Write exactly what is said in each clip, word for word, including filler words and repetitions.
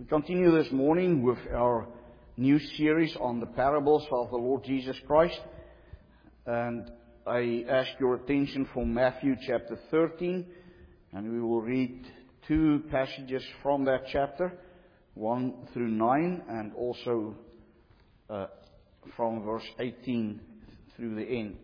We continue this morning with our new series on the parables of the Lord Jesus Christ. And I ask your attention for Matthew chapter thirteen. And we will read two passages from that chapter, one through nine, and also uh, from verse eighteen through the end.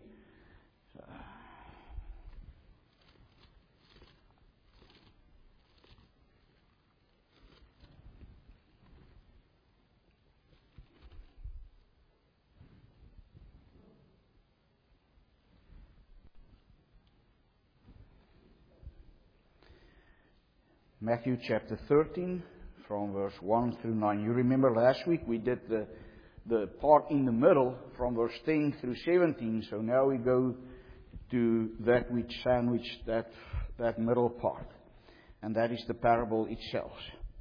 Matthew chapter thirteen, from verse one through nine. You remember last week we did the, the part in the middle from verse ten through seventeen. So now we go to that which sandwiched that, that middle part. And that is the parable itself.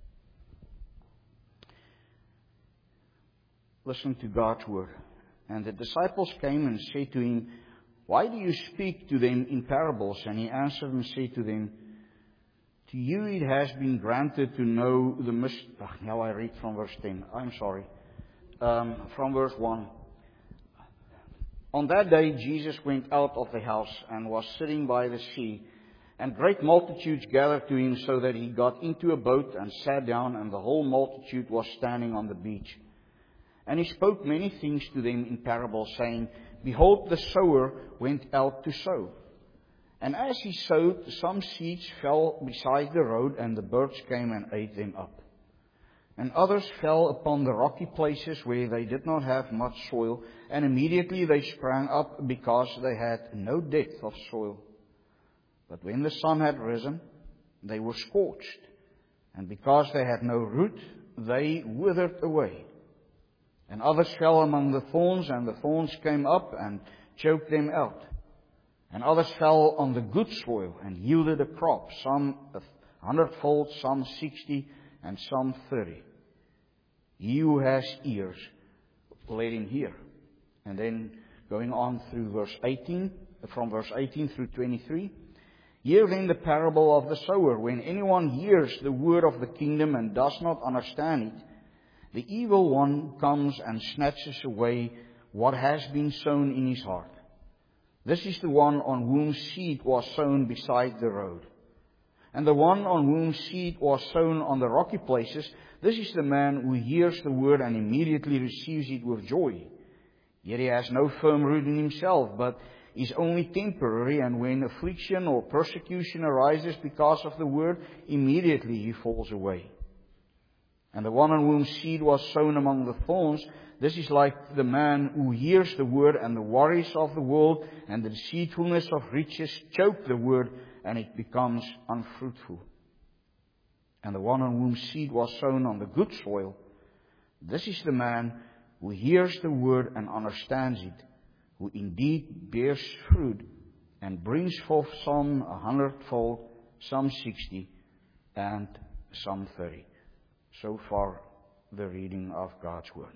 Listen to God's word. And the disciples came and said to him, "Why do you speak to them in parables?" And he answered and said to them, "To you it has been granted to know the mystery." Oh, now I read from verse ten. I'm sorry. Um, from verse one. On that day Jesus went out of the house and was sitting by the sea. And great multitudes gathered to him, so that he got into a boat and sat down, and the whole multitude was standing on the beach. And he spoke many things to them in parables, saying, "Behold, the sower went out to sow. And as he sowed, some seeds fell beside the road, and the birds came and ate them up. And others fell upon the rocky places where they did not have much soil, and immediately they sprang up because they had no depth of soil. But when the sun had risen, they were scorched, and because they had no root, they withered away. And others fell among the thorns, and the thorns came up and choked them out. And others fell on the good soil and yielded a crop, some a hundredfold, some sixty, and some thirty. He who has ears, let him hear." And then going on through verse eighteen, from verse eighteen through twenty-three. "Hear then the parable of the sower. When anyone hears the word of the kingdom and does not understand it, the evil one comes and snatches away what has been sown in his heart. This is the one on whom seed was sown beside the road. And the one on whom seed was sown on the rocky places, this is the man who hears the word and immediately receives it with joy. Yet he has no firm root in himself, but is only temporary, and when affliction or persecution arises because of the word, immediately he falls away. And the one on whom seed was sown among the thorns, this is like the man who hears the word, and the worries of the world and the deceitfulness of riches choke the word, and it becomes unfruitful. And the one on whom seed was sown on the good soil, this is the man who hears the word and understands it, who indeed bears fruit and brings forth some a hundredfold, some sixty, and some thirty." So far, the reading of God's word.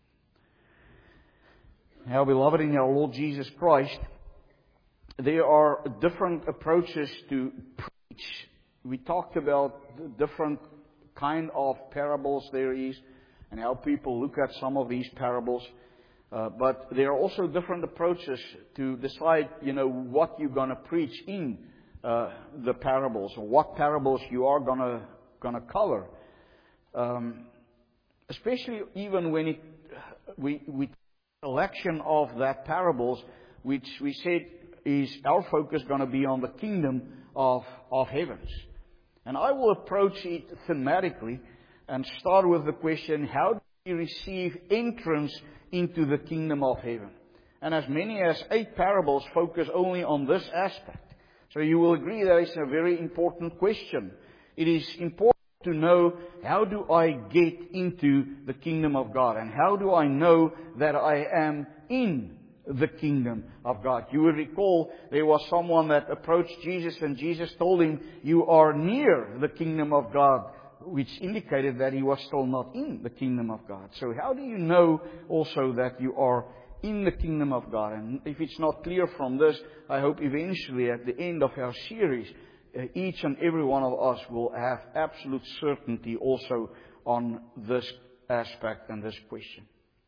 Now, beloved in our Lord Jesus Christ, there are different approaches to preach. We talked about the different kind of parables there is, and how people look at some of these parables. Uh, but there are also different approaches to decide, you know, what you're going to preach in uh, the parables, or what parables you are going to going to cover. Um, especially even when it, we we selection of that parables, which we said is our focus going to be on the kingdom of of heavens. And I will approach it thematically and start with the question: how do we receive entrance into the kingdom of heaven? And as many as eight parables focus only on this aspect. So you will agree that it's a very important question. It is important to know, how do I get into the kingdom of God? And how do I know that I am in the kingdom of God? You will recall there was someone that approached Jesus, and Jesus told him, "You are near the kingdom of God," which indicated that he was still not in the kingdom of God. So how do you know also that you are in the kingdom of God? And if it's not clear from this, I hope eventually at the end of our series, uh, each and every one of us will have absolute certainty also on this aspect and this question.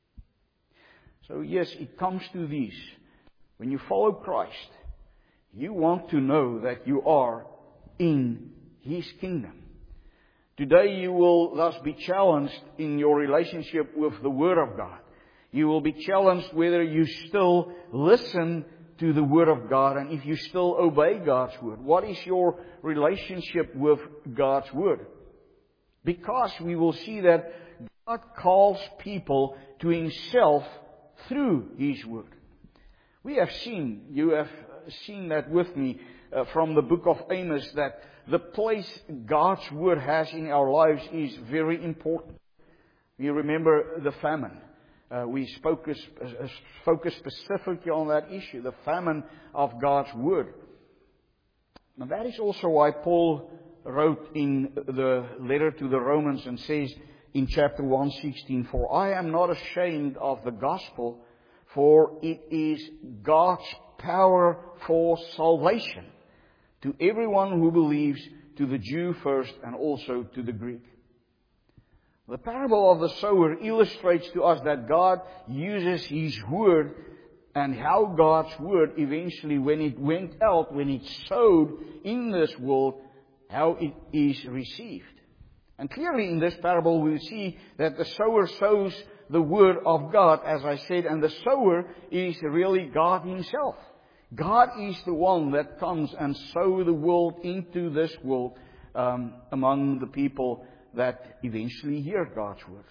So yes, it comes to this. When you follow Christ, you want to know that you are in His kingdom. Today you will thus be challenged in your relationship with the Word of God. You will be challenged whether you still listen to the Word of God and if you still obey God's Word. What is your relationship with God's Word? Because we will see that God calls people to Himself through His Word. We have seen, you have seen that with me uh, from the book of Amos, that the place God's Word has in our lives is very important. You remember the famine. Uh, we spoke, uh, focused specifically on that issue, the famine of God's Word. Now that is also why Paul wrote in the letter to the Romans and says in chapter one sixteen, "For I am not ashamed of the gospel, for it is God's power for salvation to everyone who believes, to the Jew first and also to the Greek." The parable of the sower illustrates to us that God uses His Word and how God's Word eventually, when it went out, when it sowed in this world, how it is received. And clearly in this parable we see that the sower sows the Word of God, as I said, and the sower is really God Himself. God is the one that comes and sows the world into this world um, among the people that eventually hear God's Word.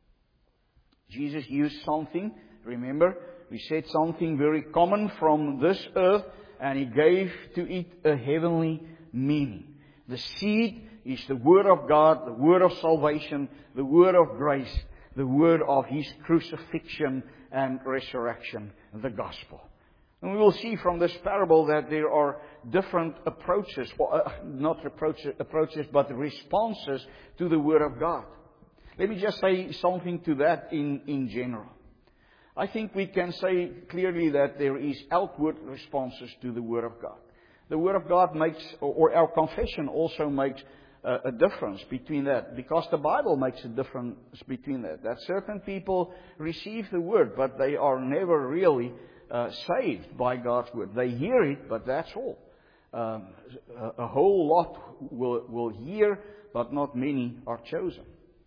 Jesus used something, remember, we said something very common from this earth, and He gave to it a heavenly meaning. The seed is the Word of God, the Word of salvation, the Word of grace, the Word of His crucifixion and resurrection, the gospel. And we will see from this parable that there are different approaches, well, uh, not approaches, approaches, but responses to the Word of God. Let me just say something to that in, in general. I think we can say clearly that there is outward responses to the Word of God. The Word of God makes, or our confession also makes a, a difference between that, because the Bible makes a difference between that. That certain people receive the Word, but they are never really Uh, saved by God's Word. They hear it, but that's all. Um, a, a whole lot will, will hear, but not many are chosen.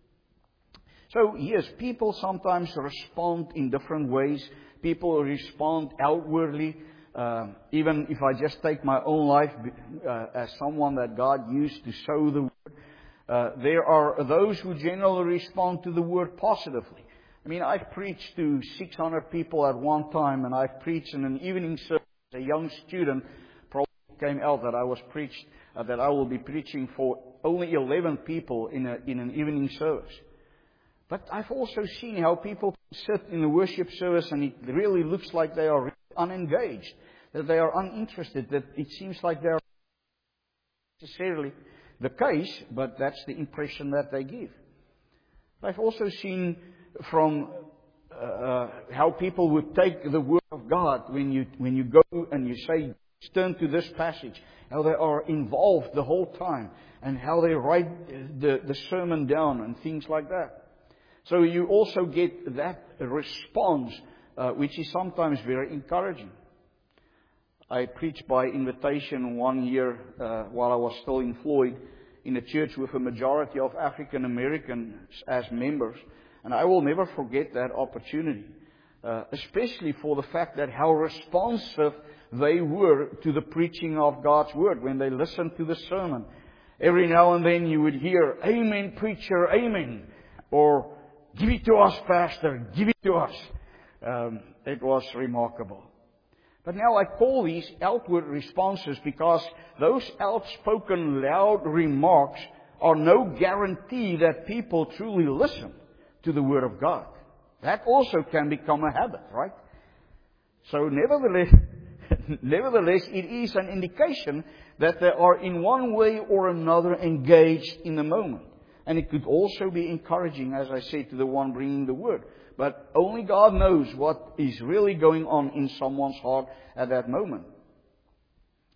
So yes, people sometimes respond in different ways. People respond outwardly. Um, even if I just take my own life uh, as someone that God used to sow the Word, uh, there are those who generally respond to the Word positively. I mean, I've preached to six hundred people at one time, and I've preached in an evening service. A young student probably came out that I was preached, uh, that I will be preaching for only eleven people in a, in an evening service. But I've also seen how people sit in the worship service, and it really looks like they are unengaged, that they are uninterested, that it seems like they are not necessarily the case, but that's the impression that they give. I've also seen from uh, how people would take the Word of God when you when you go and you say, turn to this passage, how they are involved the whole time, and how they write the, the sermon down and things like that. So you also get that response, uh, which is sometimes very encouraging. I preached by invitation one year uh, while I was still in Floyd in a church with a majority of African Americans as members. And I will never forget that opportunity, uh, especially for the fact that how responsive they were to the preaching of God's Word when they listened to the sermon. Every now and then you would hear, "Amen, preacher, amen," or "Give it to us, pastor, give it to us." Um, it was remarkable. But now I call these outward responses because those outspoken, loud remarks are no guarantee that people truly listen to the Word of God. That also can become a habit, right? So nevertheless, nevertheless, it is an indication that they are in one way or another engaged in the moment. And it could also be encouraging, as I said, to the one bringing the Word. But only God knows what is really going on in someone's heart at that moment.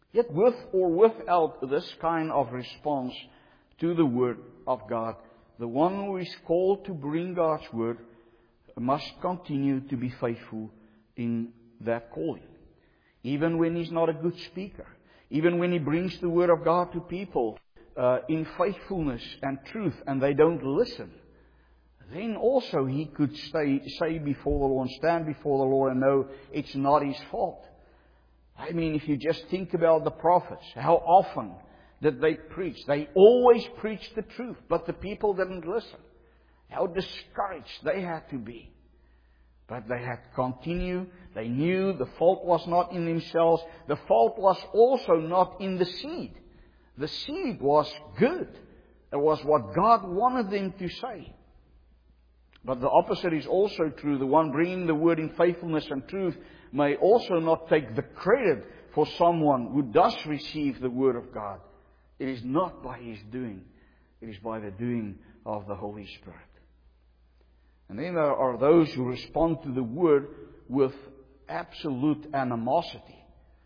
Yet with or without this kind of response to the Word of God, the one who is called to bring God's Word must continue to be faithful in that calling. Even when he's not a good speaker, even when he brings the Word of God to people uh, in faithfulness and truth and they don't listen, then also he could stay, say before the Lord and stand before the Lord and know it's not his fault. I mean, if you just think about the prophets, how often did they preach? They always preached the truth, but the people didn't listen. How discouraged they had to be. But they had to continue. They knew the fault was not in themselves. The fault was also not in the seed. The seed was good. It was what God wanted them to say. But the opposite is also true. The one bringing the Word in faithfulness and truth may also not take the credit for someone who does receive the Word of God. It is not by his doing. It is by the doing of the Holy Spirit. And then there are those who respond to the Word with absolute animosity.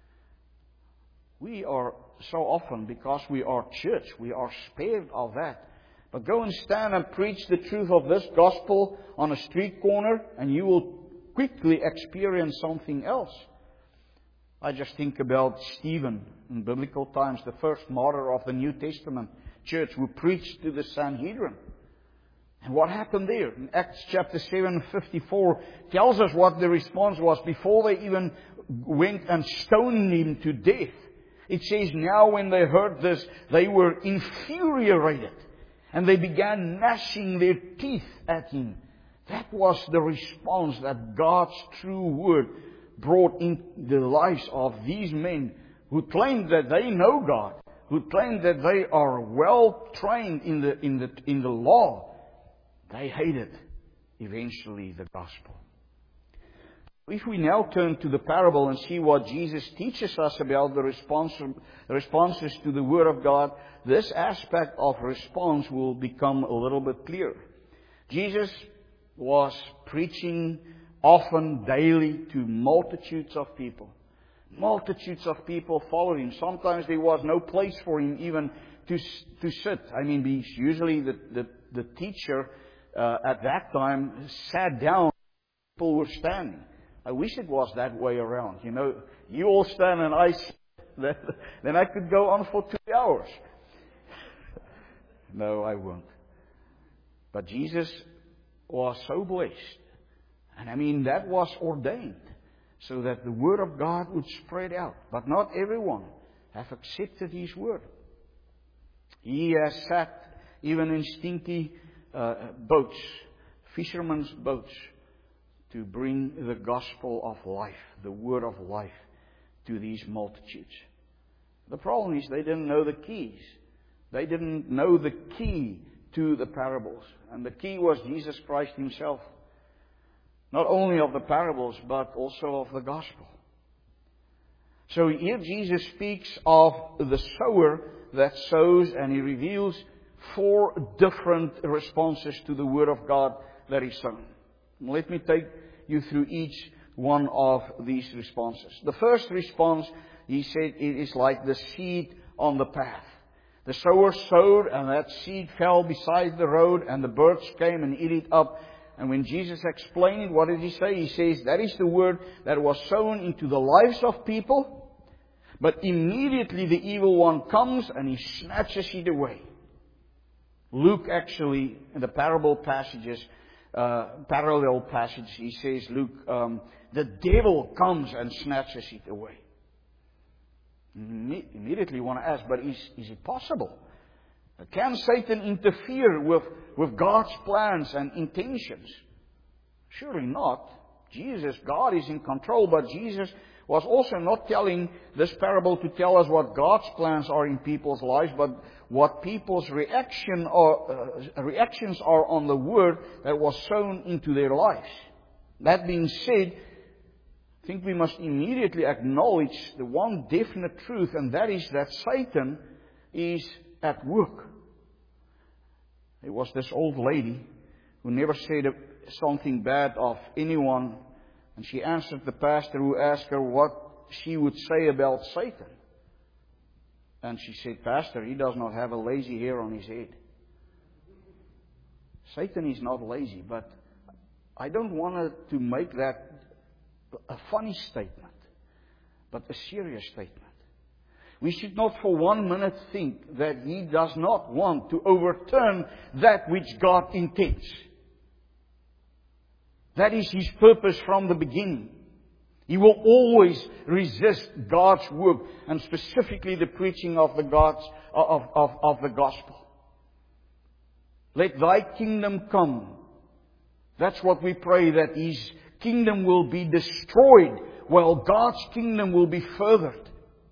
We are so often, because we are church, we are spared of that. But go and stand and preach the truth of this gospel on a street corner and you will quickly experience something else. I just think about Stephen in biblical times, the first martyr of the New Testament church who preached to the Sanhedrin. And what happened there? In Acts chapter seven, fifty-four tells us what the response was before they even went and stoned him to death. It says, now when they heard this, they were infuriated. And they began gnashing their teeth at him. That was the response that God's true Word brought in the lives of these men who claimed that they know God, who claimed that they are well trained in the, in the, in the law. They hated eventually the gospel. If we now turn to the parable and see what Jesus teaches us about the response, responses to the Word of God, this aspect of response will become a little bit clearer. Jesus was preaching often daily to multitudes of people. Multitudes of people followed him. Sometimes there was no place for him even to to sit. I mean, he's usually the, the, the teacher uh, at that time sat down. People were standing. I wish it was that way around. You know, you all stand and I sit. Then I could go on for two hours. No, I won't. But Jesus was so blessed. And I mean, that was ordained so that the Word of God would spread out. But not everyone have accepted His Word. He has sat even in stinky uh, boats, fishermen's boats, to bring the gospel of life, the Word of life, to these multitudes. The problem is they didn't know the keys. They didn't know the key to the parables. And the key was Jesus Christ Himself. Not only of the parables, but also of the gospel. So here Jesus speaks of the sower that sows, and He reveals four different responses to the Word of God that is sown. Let me take you through each one of these responses. The first response, He said, it is like the seed on the path. The sower sowed, and that seed fell beside the road, and the birds came and ate it up. And when Jesus explained it, what did He say? He says, that is the word that was sown into the lives of people. But immediately the evil one comes and he snatches it away. Luke actually, in the parable passages, uh, parallel passage, he says, Luke, um, the devil comes and snatches it away. Immediately you want to ask, but is, is it possible? Can Satan interfere with, with God's plans and intentions? Surely not. Jesus, God is in control, but Jesus was also not telling this parable to tell us what God's plans are in people's lives, but what people's reaction or, uh, reactions are on the word that was sown into their lives. That being said, I think we must immediately acknowledge the one definite truth, and that is that Satan is at work. There was this old lady who never said something bad of anyone, and she answered the pastor who asked her what she would say about Satan. And she said, Pastor, he does not have a lazy hair on his head. Satan is not lazy, but I don't want to make that a funny statement, but a serious statement. We should not for one minute think that he does not want to overturn that which God intends. That is his purpose from the beginning. He will always resist God's work, and specifically the preaching of the God's, of, of, of the gospel. Let thy kingdom come. That's what we pray, that his kingdom will be destroyed while God's kingdom will be furthered.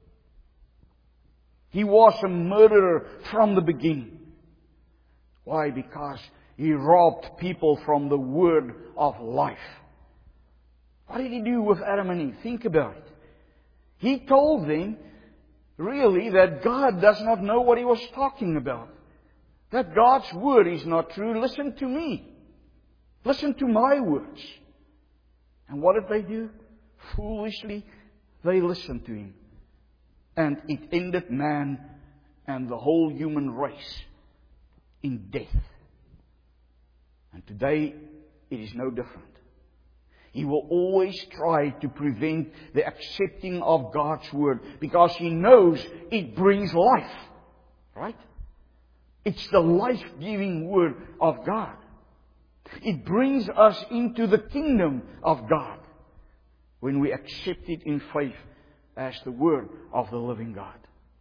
He was a murderer from the beginning. Why? Because he robbed people from the word of life. What did he do with Adam and Eve? Think about it. He told them, really, that God does not know what he was talking about. That God's word is not true. Listen to me. Listen to my words. And what did they do? Foolishly, they listened to him. And it ended man and the whole human race in death. And today, it is no different. He will always try to prevent the accepting of God's word because he knows it brings life. Right? It's the life-giving word of God. It brings us into the kingdom of God when we accept it in faith as the word of the living God.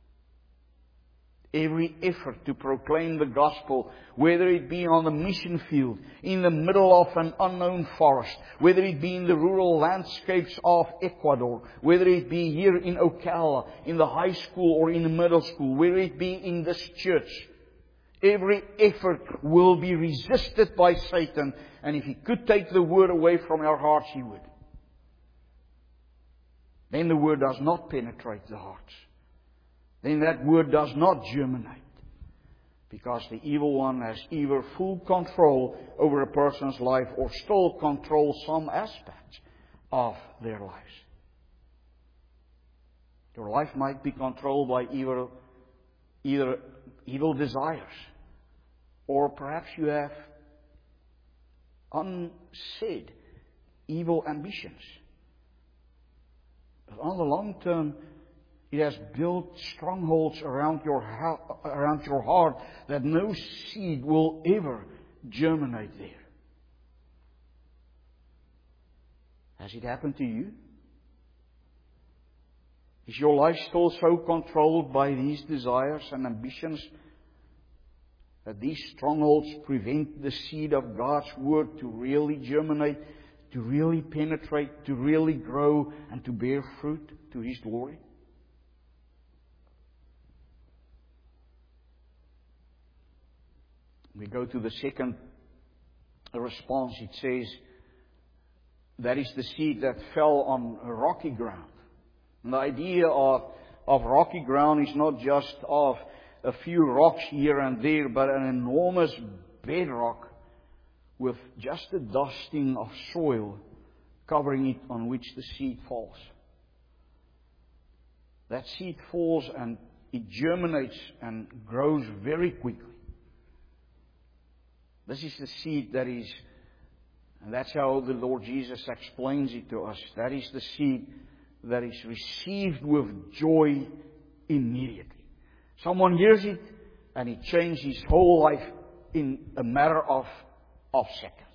Every effort to proclaim the gospel, whether it be on the mission field, in the middle of an unknown forest, whether it be in the rural landscapes of Ecuador, whether it be here in Ocala, in the high school or in the middle school, whether it be in this church, every effort will be resisted by Satan. And if he could take the word away from our hearts, he would. Then the word does not penetrate the hearts. Then that word does not germinate. Because the evil one has either full control over a person's life or still controls some aspects of their lives. Your life might be controlled by either, either evil desires, or perhaps you have unsaid evil ambitions. But on the long term, it has built strongholds around your around your heart that no seed will ever germinate there. Has it happened to you? Is your life still so controlled by these desires and ambitions that these strongholds prevent the seed of God's word to really germinate, to really penetrate, to really grow, and to bear fruit to His glory? We go to the second response. It says, that is the seed that fell on rocky ground. And the idea of, of rocky ground is not just of a few rocks here and there, but an enormous bedrock with just a dusting of soil covering it, on which the seed falls. That seed falls and it germinates and grows very quickly. This is the seed that is, and that's how the Lord Jesus explains it to us. That is the seed that is received with joy immediately. Someone hears it and it changes his whole life in a matter of, of seconds.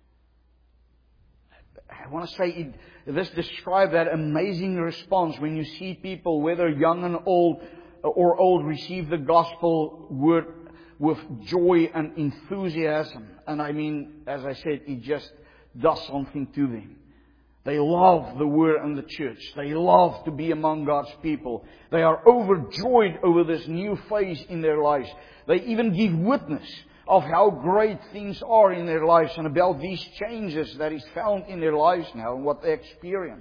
I want to say it, this describes that amazing response when you see people, whether young and old or old, receive the gospel word with joy and enthusiasm. And I mean, as I said, it just does something to them. They love the Word and the church. They love to be among God's people. They are overjoyed over this new phase in their lives. They even give witness of how great things are in their lives and about these changes that is found in their lives now and what they experience.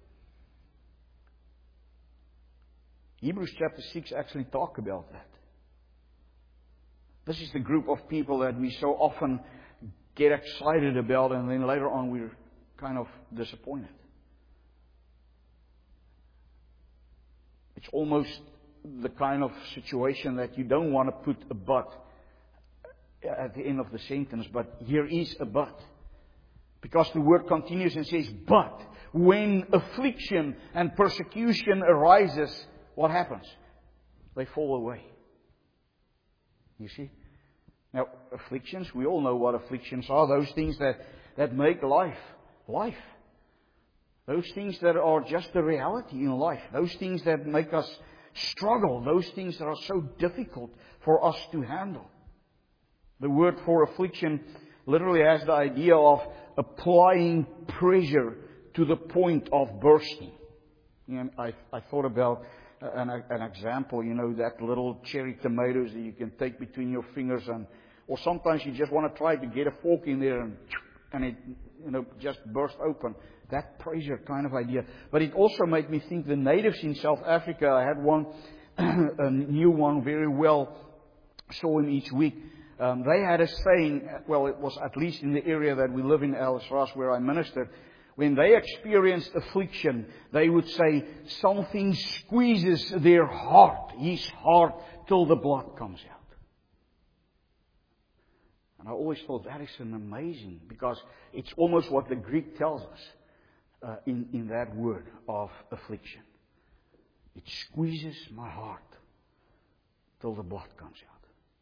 Hebrews chapter six actually talk about that. This is the group of people that we so often get excited about, and then later on we're kind of disappointed. It's almost the kind of situation that you don't want to put a but at the end of the sentence, but here is a but. Because the word continues and says, but when affliction and persecution arises, what happens? They fall away. You see? Now, afflictions, we all know what afflictions are. Those things that, that make life, life. Those things that are just the reality in life. Those things that make us struggle. Those things that are so difficult for us to handle. The word for affliction literally has the idea of applying pressure to the point of bursting. You know, I, I thought about an, an example, you know, that little cherry tomatoes that you can take between your fingers, and or sometimes you just want to try to get a fork in there and, and it, you know, just burst open. That pressure kind of idea. But it also made me think the natives in South Africa, I had one, a new one very well, saw him each week. Um, they had a saying, well, it was at least in the area that we live in, Ellisras, where I ministered. When they experienced affliction, they would say, something squeezes their heart, his heart, till the blood comes out. And I always thought that is an amazing, because it's almost what the Greek tells us uh, in, in that word of affliction. It squeezes my heart till the blood comes out.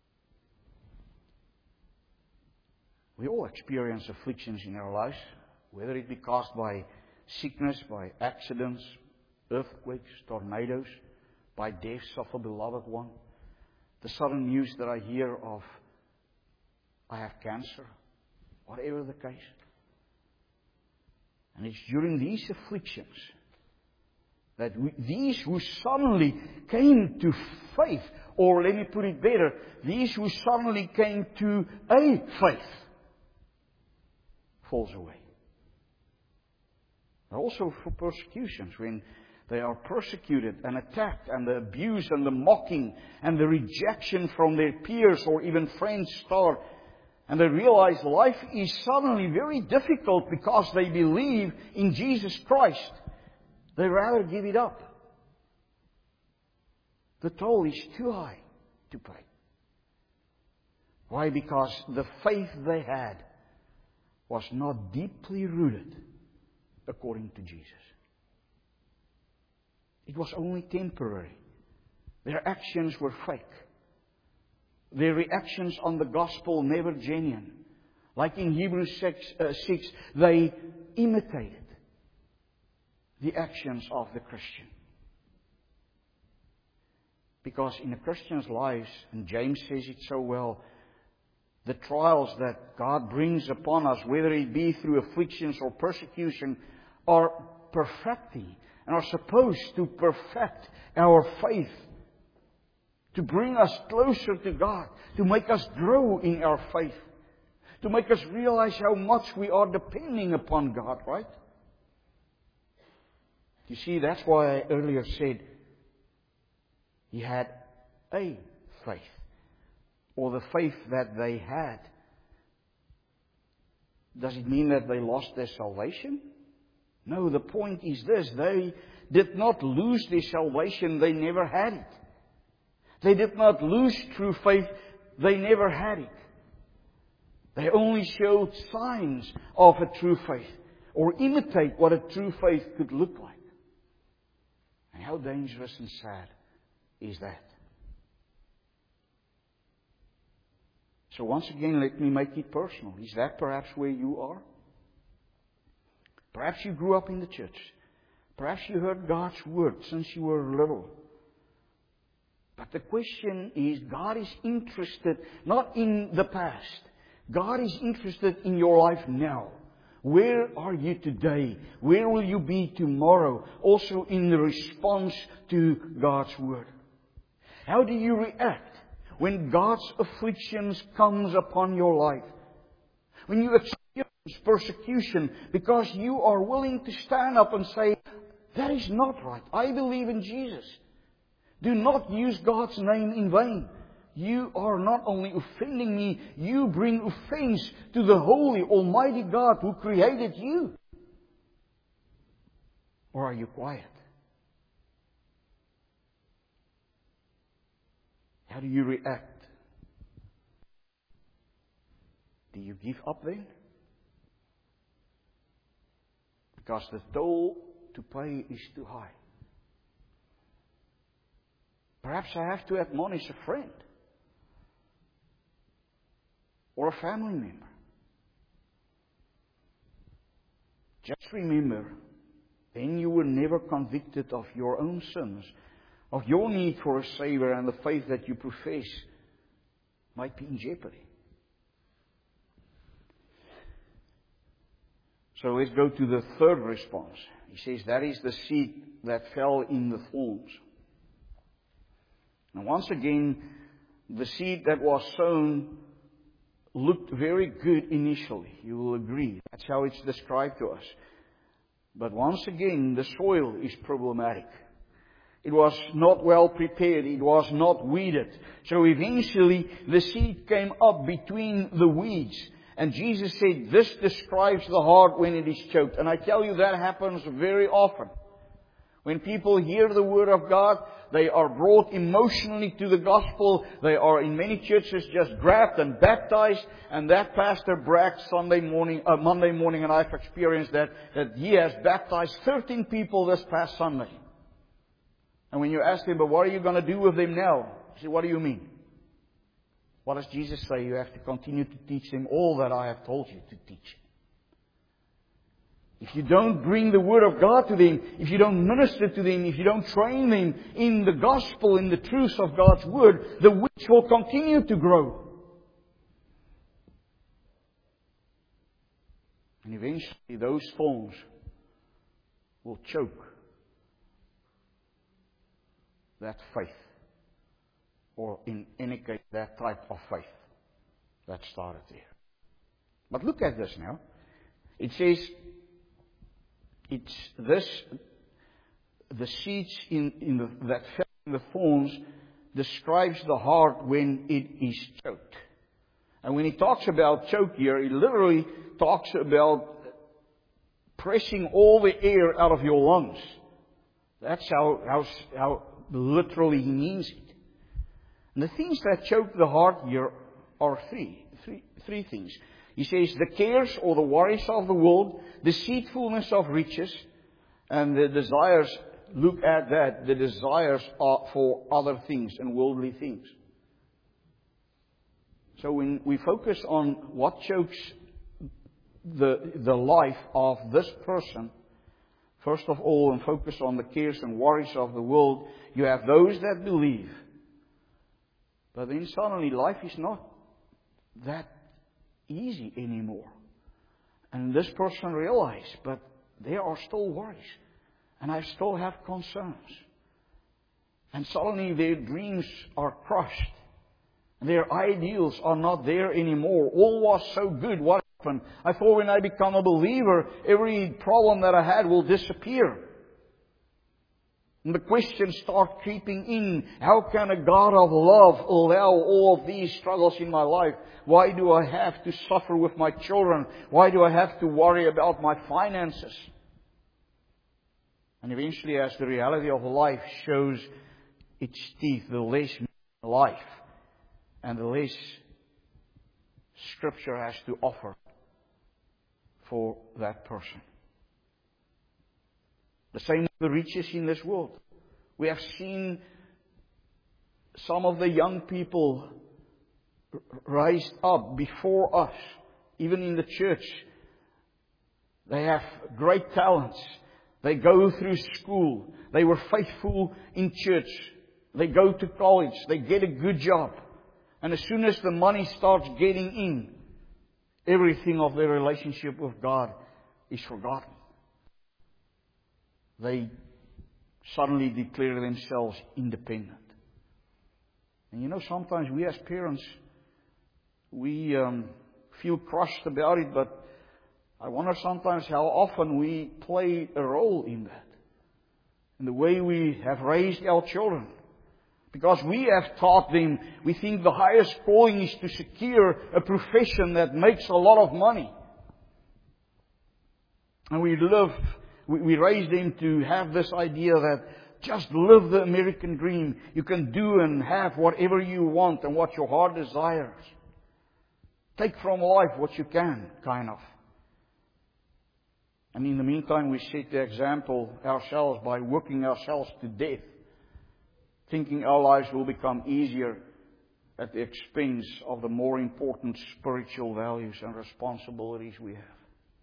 We all experience afflictions in our lives, whether it be caused by sickness, by accidents, earthquakes, tornadoes, by deaths of a beloved one. The sudden news that I hear of, I have cancer, whatever the case. And it's during these afflictions that we, these who suddenly came to faith, or let me put it better, these who suddenly came to a faith, falls away. And also for persecutions, when they are persecuted and attacked, and the abuse and the mocking and the rejection from their peers or even friends start, and they realize life is suddenly very difficult because they believe in Jesus Christ, they rather give it up. The toll is too high to pay. Why? Because the faith they had was not deeply rooted according to Jesus. It was only temporary. Their actions were fake. Their reactions on the gospel never genuine. Like in Hebrews six, uh, six, they imitated the actions of the Christian. Because in a Christian's lives, and James says it so well, the trials that God brings upon us, whether it be through afflictions or persecution, are perfecting and are supposed to perfect our faith, to bring us closer to God, to make us grow in our faith, to make us realize how much we are depending upon God, right? You see, that's why I earlier said he had a faith, or the faith that they had. Does it mean that they lost their salvation? No, the point is this: they did not lose their salvation, they never had it. They did not lose true faith, they never had it. They only showed signs of a true faith, or imitate what a true faith could look like. And how dangerous and sad is that? So once again, let me make it personal. Is that perhaps where you are? Perhaps you grew up in the church. Perhaps you heard God's word since you were little. But the question is, God is interested not in the past. God is interested in your life now. Where are you today? Where will you be tomorrow? Also in the response to God's word. How do you react when God's afflictions comes upon your life? When you experience persecution because you are willing to stand up and say, that is not right. I believe in Jesus. Do not use God's name in vain. You are not only offending me, you bring offense to the holy, almighty God who created you. Or are you quiet? How do you react? Do you give up then? Because the toll to pay is too high. Perhaps I have to admonish a friend or a family member. Just remember, then you were never convicted of your own sins, of your need for a Savior, and the faith that you profess might be in jeopardy. So let's go to the third response. He says that is the seed that fell in the thorns. Now once again, the seed that was sown looked very good initially. You will agree. That's how it's described to us. But once again, the soil is problematic. It was not well prepared. It was not weeded. So eventually, the seed came up between the weeds. And Jesus said, this describes the heart when it is choked. And I tell you, that happens very often. When people hear the Word of God, they are brought emotionally to the gospel. They are in many churches just grabbed and baptized. And that pastor brags Sunday morning, uh, Monday morning, and I've experienced that, that he has baptized thirteen people this past Sunday. And when you ask him, but what are you going to do with them now? He said, what do you mean? What does Jesus say? You have to continue to teach them all that I have told you to teach. If you don't bring the Word of God to them, if you don't minister to them, if you don't train them in the gospel, in the truths of God's Word, the weeds will continue to grow. And eventually those thorns will choke that faith. Or in any case, that type of faith that started there. But look at this now. It says, it's this, the seeds in, in the, that fell in the thorns describes the heart when it is choked. And when he talks about choke here, he literally talks about pressing all the air out of your lungs. That's how, how, how literally he means it. And the things that choke the heart here are three, three, three things. He says the cares or the worries of the world, deceitfulness of riches, and the desires, look at that, the desires are for other things and worldly things. So when we focus on what chokes the, the life of this person, first of all, and focus on the cares and worries of the world, you have those that believe. But then suddenly life is not that easy anymore. And this person realized, but there are still worries. And I still have concerns. And suddenly their dreams are crushed. Their ideals are not there anymore. All was so good. What happened? I thought when I become a believer, every problem that I had will disappear. And the questions start creeping in. How can a God of love allow all of these struggles in my life? Why do I have to suffer with my children? Why do I have to worry about my finances? And eventually, as the reality of life shows its teeth, the less life and the less Scripture has to offer for that person. The same with the riches in this world. We have seen some of the young people rise up before us, even in the church. They have great talents. They go through school. They were faithful in church. They go to college. They get a good job. And as soon as the money starts getting in, everything of their relationship with God is forgotten. They suddenly declare themselves independent. And you know, sometimes we as parents, we um, feel crushed about it, but I wonder sometimes how often we play a role in that. In the way we have raised our children. Because we have taught them, we think the highest calling is to secure a profession that makes a lot of money. And we live, we, we raise them to have this idea that Just live the American dream. You can do and have whatever you want and what your heart desires. Take from life what you can, kind of. And in the meantime, we set the example ourselves by working ourselves to death, thinking our lives will become easier at the expense of the more important spiritual values and responsibilities we have.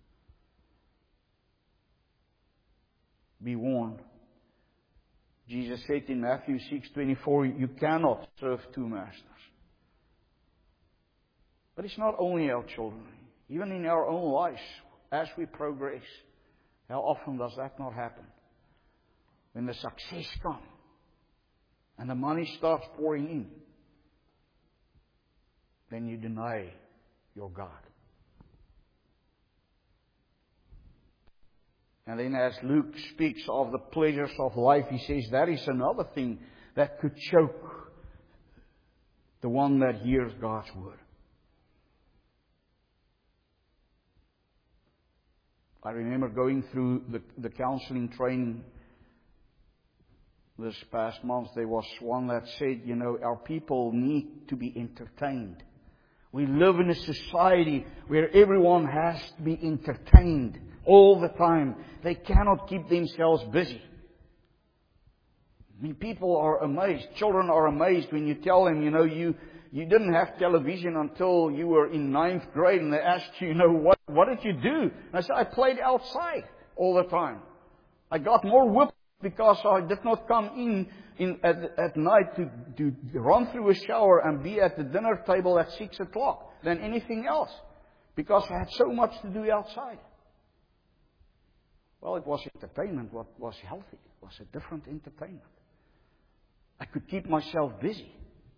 Be warned. Jesus said in Matthew six twenty-four, you cannot serve two masters. But it's not only our children. Even in our own lives, as we progress, how often does that not happen? When the success comes and the money starts pouring in, then you deny your God. And then as Luke speaks of the pleasures of life, he says that is another thing that could choke the one that hears God's word. I remember going through the, the counseling training this past month. There was one that said, you know, our people need to be entertained. We live in a society where everyone has to be entertained all the time. They cannot keep themselves busy. I mean, people are amazed. Children are amazed when you tell them, you know, you, you didn't have television until you were in ninth grade, and they ask you, you know, what, what did you do? And I said, I played outside all the time. I got more whipped because I did not come in, in at, at night to, to run through a shower and be at the dinner table at six o'clock than anything else, because I had so much to do outside. Well, it was entertainment. What was healthy? It was a different entertainment. I could keep myself busy.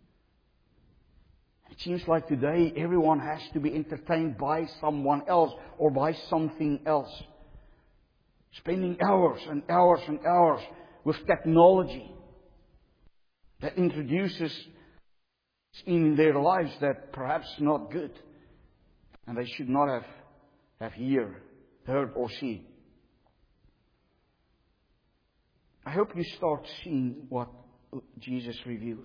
It seems like today everyone has to be entertained by someone else or by something else. Spending hours and hours and hours with technology that introduces in their lives that perhaps not good. And they should not have, have hear, heard or seen. I hope you start seeing what Jesus reveals.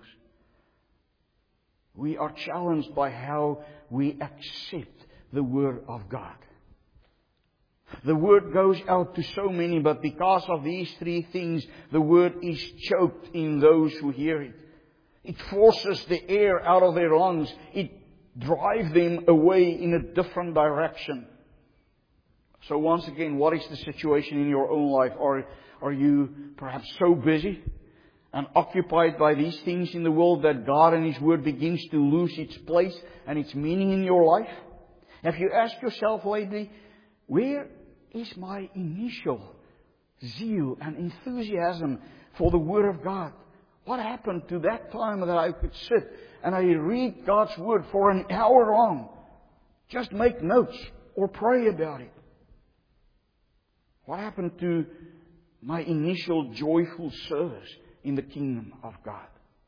We are challenged by how we accept the Word of God. The Word goes out to so many, but because of these three things, the Word is choked in those who hear it. It forces the air out of their lungs. It drives them away in a different direction. So once again, what is the situation in your own life? Are, are you perhaps so busy and occupied by these things in the world that God and His Word begins to lose its place and its meaning in your life? Have you asked yourself lately, where is my initial zeal and enthusiasm for the Word of God? What happened to that time that I could sit and I read God's Word for an hour long? Just make notes or pray about it. What happened to my initial joyful service in the kingdom of God?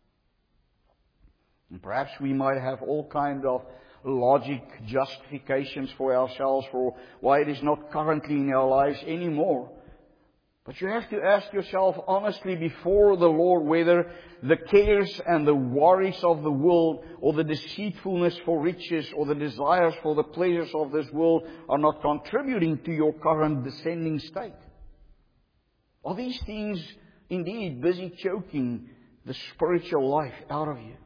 And perhaps we might have all kinds of logic justifications for ourselves for why it is not currently in our lives anymore. But you have to ask yourself honestly before the Lord whether the cares and the worries of the world, or the deceitfulness for riches, or the desires for the pleasures of this world are not contributing to your current descending state. Are these things indeed busy choking the spiritual life out of you?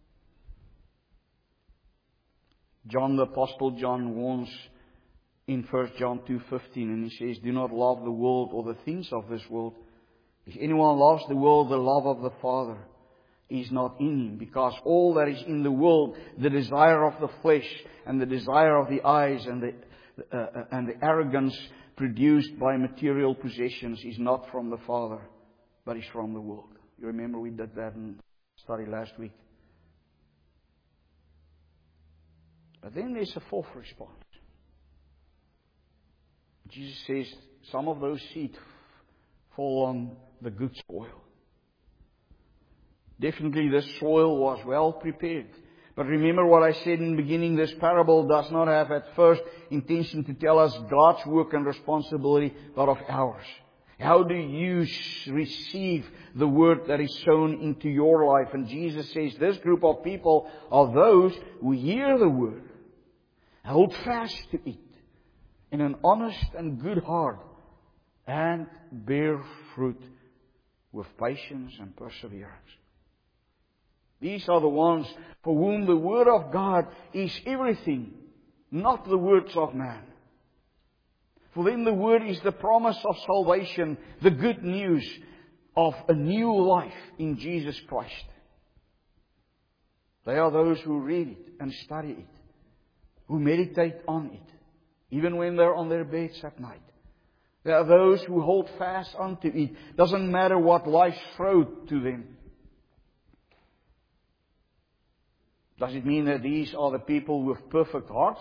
John, the Apostle John, warns in First John two fifteen, and he says, do not love the world or the things of this world. If anyone loves the world, the love of the Father is not in him. Because all that is in the world, the desire of the flesh and the desire of the eyes and the, uh, and the arrogance produced by material possessions is not from the Father, but is from the world. You remember we did that in study last week. But then there's a fourth response. Jesus says some of those seeds fall on the good soil. Definitely this soil was well prepared. But remember what I said in the beginning, this parable does not have at first intention to tell us God's work and responsibility, but of ours. How do you receive the Word that is sown into your life? And Jesus says this group of people are those who hear the Word, hold fast to it in an honest and good heart, and bear fruit with patience and perseverance. These are the ones for whom the Word of God is everything, not the words of man. For them the Word is the promise of salvation, the good news of a new life in Jesus Christ. They are those who read it and study it, who meditate on it, even when they're on their beds at night. There are those who hold fast unto it. Doesn't matter what life throws to them. Does it mean that these are the people with perfect hearts?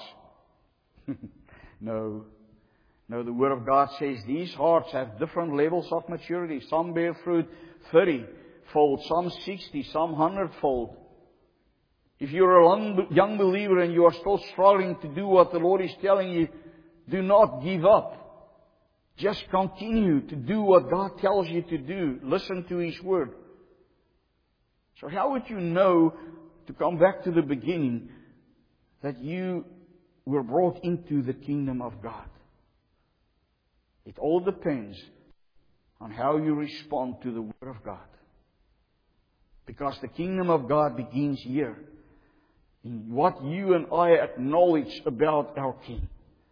No. No, the Word of God says these hearts have different levels of maturity. Some bear fruit thirty-fold, some sixty, some one hundred-fold. If you're a young believer and you are still struggling to do what the Lord is telling you, do not give up. Just continue to do what God tells you to do. Listen to His Word. So how would you know, to come back to the beginning, that you were brought into the kingdom of God? It all depends on how you respond to the Word of God. Because the kingdom of God begins here, in what you and I acknowledge about our King.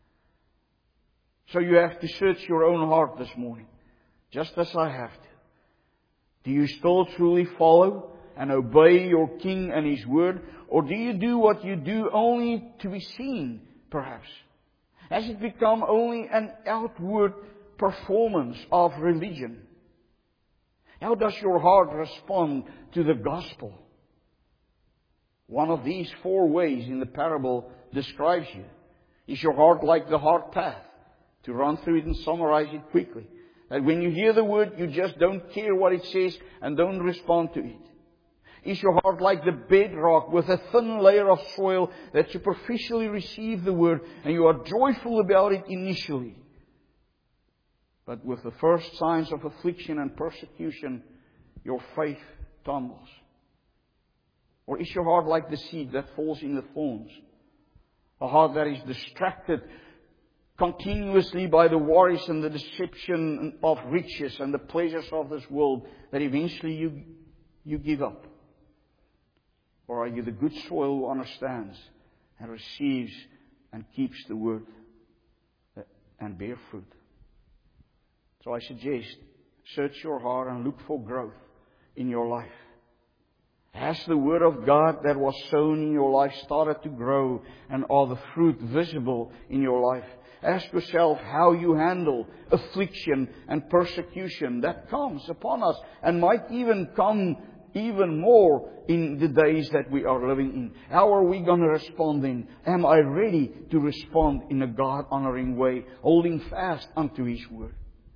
So you have to search your own heart this morning, just as I have to. Do you still truly follow and obey your King and His Word? Or do you do what you do only to be seen, perhaps? Has it become only an outward performance of religion? How does your heart respond to the gospel? One of these four ways in the parable describes you. Is your heart like the hard path? To run through it and summarize it quickly. That when you hear the Word, you just don't care what it says and don't respond to it. Is your heart like the bedrock with a thin layer of soil that superficially receive the Word and you are joyful about it initially? But with the first signs of affliction and persecution, your faith tumbles. Or is your heart like the seed that falls in the thorns? A heart that is distracted continuously by the worries and the deception of riches and the pleasures of this world, that eventually you, you give up? Or are you the good soil who understands and receives and keeps the Word and bear fruit? So I suggest, search your heart and look for growth in your life. Has the Word of God that was sown in your life started to grow, and are the fruit visible in your life? Ask yourself how you handle affliction and persecution that comes upon us and might even come even more in the days that we are living in. How are we going to respond then? Am I ready to respond in a God-honoring way, holding fast unto His Word?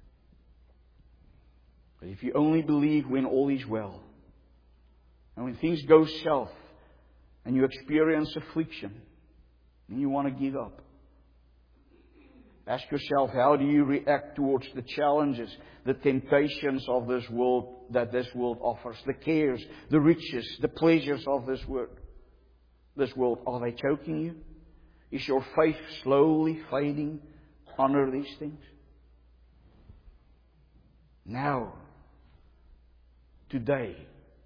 But if you only believe when all is well, and when things go south, and you experience affliction, and you want to give up, ask yourself, how do you react towards the challenges, the temptations of this world that this world offers, the cares, the riches, the pleasures of this world? This world, are they choking you? Is your faith slowly fading under these things? Now, today,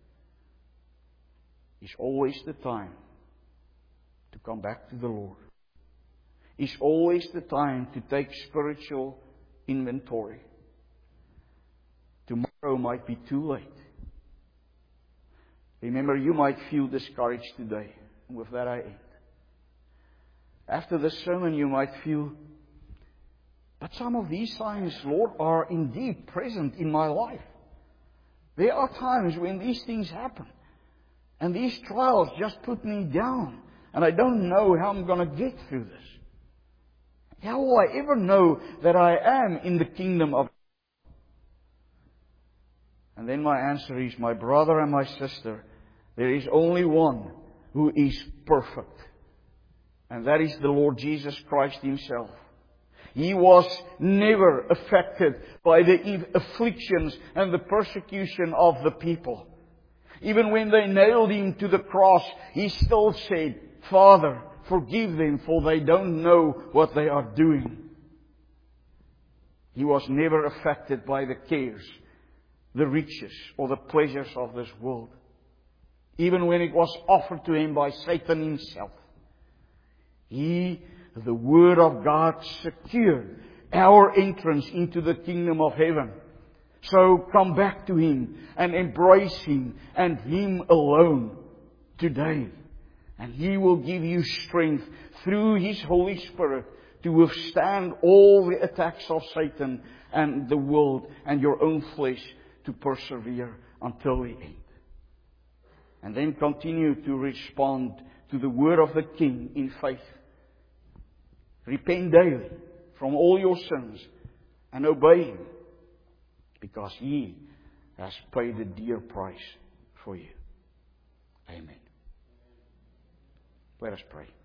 is always the time to come back to the Lord. Is always the time to take spiritual inventory. Tomorrow might be too late. Remember, you might feel discouraged today. And with that I end. After this sermon you might feel, but some of these signs, Lord, are indeed present in my life. There are times when these things happen. And these trials just put me down. And I don't know how I'm going to get through this. How will I ever know that I am in the kingdom of God? And then my answer is, my brother and my sister, there is only one who is perfect. And that is the Lord Jesus Christ Himself. He was never affected by the afflictions and the persecution of the people. Even when they nailed Him to the cross, He still said, Father, forgive them, for they don't know what they are doing. He was never affected by the cares, the riches, or the pleasures of this world. Even when it was offered to Him by Satan himself. He, the Word of God, secured our entrance into the kingdom of heaven. So come back to Him and embrace Him and Him alone today. And He will give you strength through His Holy Spirit to withstand all the attacks of Satan and the world and your own flesh, to persevere until the end. And then continue to respond to the word of the King in faith. Repent daily from all your sins and obey Him, because He has paid a dear price for you. Amen. Let us pray.